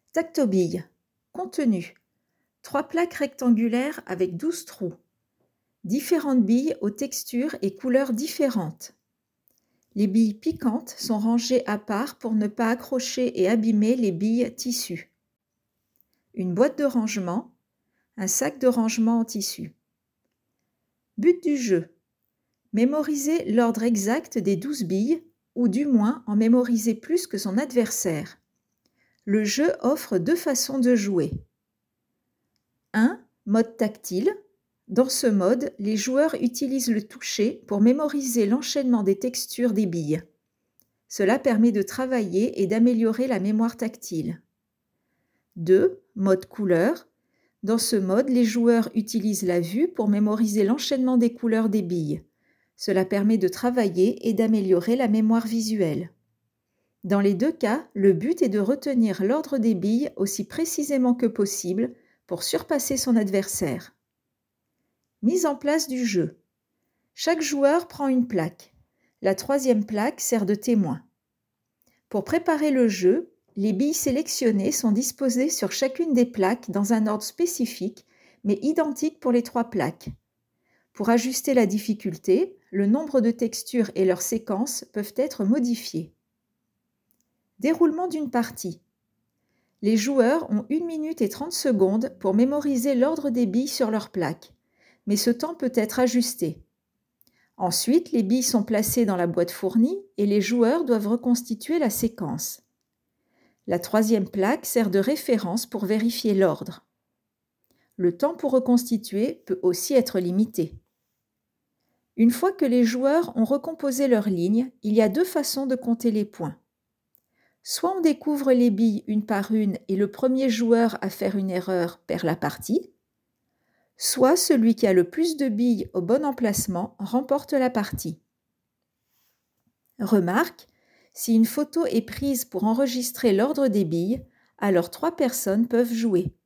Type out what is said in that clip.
Tactobille. Contenu. 3 plaques rectangulaires avec 12 trous. Différentes billes aux textures et couleurs différentes. Les billes piquantes sont rangées à part pour ne pas accrocher et abîmer les billes tissu. Une boîte de rangement, un sac de rangement en tissu. But du jeu. Mémoriser l'ordre exact des 12 billes, ou du moins en mémoriser plus que son adversaire. Le jeu offre 2 façons de jouer. 1. Mode tactile. Dans ce mode, les joueurs utilisent le toucher pour mémoriser l'enchaînement des textures des billes. Cela permet de travailler et d'améliorer la mémoire tactile. 2. Mode couleur. Dans ce mode, les joueurs utilisent la vue pour mémoriser l'enchaînement des couleurs des billes. Cela permet de travailler et d'améliorer la mémoire visuelle. Dans les 2 cas, le but est de retenir l'ordre des billes aussi précisément que possible pour surpasser son adversaire. Mise en place du jeu. Chaque joueur prend une plaque. La 3e plaque sert de témoin. Pour préparer le jeu, les billes sélectionnées sont disposées sur chacune des plaques dans un ordre spécifique, mais identique pour les 3 plaques. Pour ajuster la difficulté, le nombre de textures et leur séquence peuvent être modifiés. Déroulement d'une partie. Les joueurs ont 1 minute et 30 secondes pour mémoriser l'ordre des billes sur leur plaque, mais ce temps peut être ajusté. Ensuite, les billes sont placées dans la boîte fournie et les joueurs doivent reconstituer la séquence. La 3e plaque sert de référence pour vérifier l'ordre. Le temps pour reconstituer peut aussi être limité. Une fois que les joueurs ont recomposé leur ligne, il y a 2 façons de compter les points. Soit on découvre les billes une par une et le premier joueur à faire une erreur perd la partie, soit celui qui a le plus de billes au bon emplacement remporte la partie. Remarque, si une photo est prise pour enregistrer l'ordre des billes, alors 3 personnes peuvent jouer.